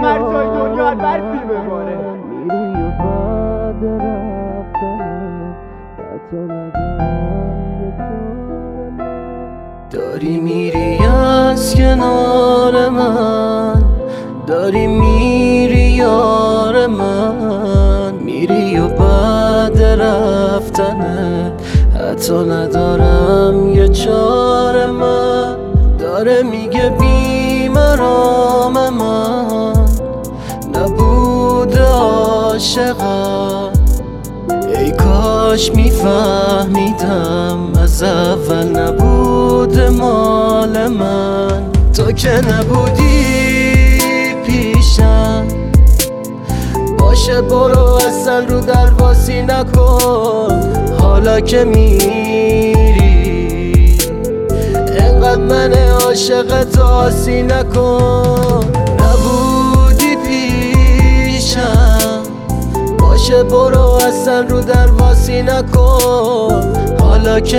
هر جای دنیا هر برفی بباره. میری و بعد داری میری از کنار من، داری میری یار من، میری و بعد رفتنت حتی ندارم یه چاره. من داره میگه بیمرام من نبوده عاشقم. ای کاش میفهمیدم از اول نبوده مال من. تو که نبودی پیشم باشه برو اصلا رو درواسی نکن. حالا که میری انقدر من عاشق تو آسی نکن. نبودی پیشم باشه برو اصلا رو درواسی نکن. حالا که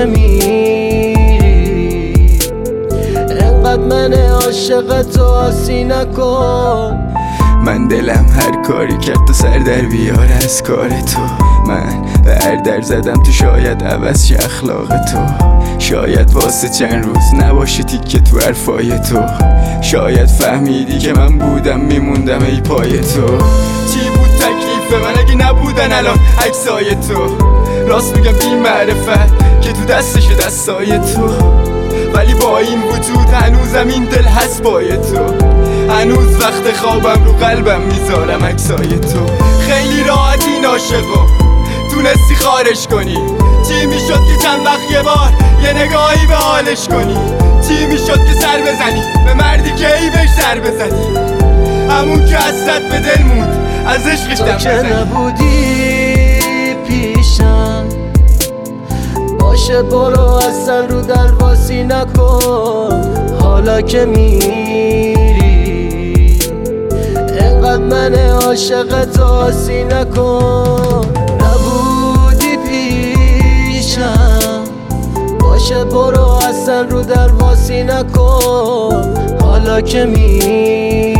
میری انقدر من عاشق تو آسی نکن. من دلم هر کاری کرد تو سر در بیار از کار تو. من به هر در زدم تو شاید عوض شه اخلاق تو. شاید واسه چند روز نباشه تیکه تو حرفای تو. شاید فهمیدی که من بودم میموندم ای پای تو. چی بود تکلیف من اگه نبودن الان عکسای تو؟ راست میگم بی معرفت که تو دستش دستای تو. ولی با این وجود هنوزم این دل هست پای تو. هنوز وقت خوابم رو قلبم میذارم عکسای تو. خیلی راحت این عاشقو تونستی خارش کنی. چی میشد که چند وقت یه بار یه نگاهی به حالش کنی؟ چی میشد که سر بزنی به مردی که ای بهش سر بزنی؟ همون که حسرت به دل موند از عشقش دم بزنی. تو که نبودی پیشم باشه برو اصلا رو درواسی نکن. حالا که میری انقدر من عاشق تو آسی نکن. نبودی پیشم باشه برو اصلا رو درواسی نکن. حالا که میری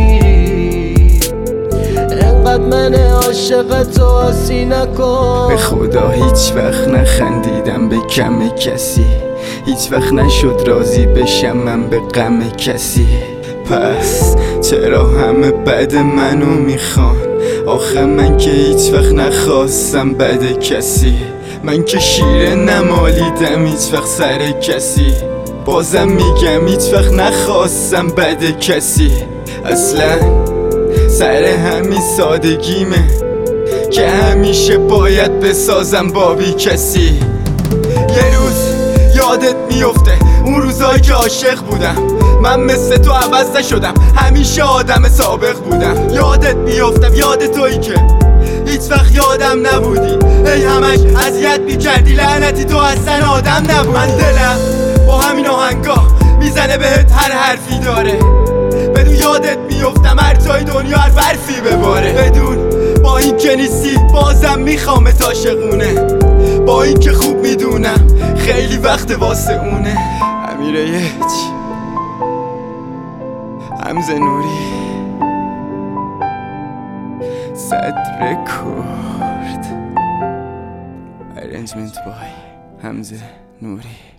انقدر من عاشق تو آسی نکن. به خدا هیچ وقت نخندیدم به کم کسی. هیچ وقت نشد راضی بشم من به غم کسی. پس چرا همه بد منو میخوان؟ آخه من که هیچ وقت نخواستم بد کسی. من که شیره نمالیدم هیچ وقت سر کسی. بازم میگم هیچ وقت نخواستم بد کسی. اصلا سر همین سادگیمه که همیشه باید بسازم با بی کسی. یه روز یادت میفته اون روزایی که عاشق بودم. من مثل تو عوض نشدم همیشه آدم سابق بودم. یادت میفتم یاد تویی که هیچ وقت یادم نبودی. ای همش اذیت میکردی لعنتی تو اصلا آدم نبودی. من دلم با همین آهنگا میزنه بهت هر حرفی داره. بدون یادت میفتم هر جای دنیا هر برفی بباره. بدون با این که نیستی بازم میخوامت عاشقونه. با این که خوب میدونم خیلی وقت واسه اونه. امیره یچ حمزه نوری صدر کرد. ارنجمنت بای حمزه نوری.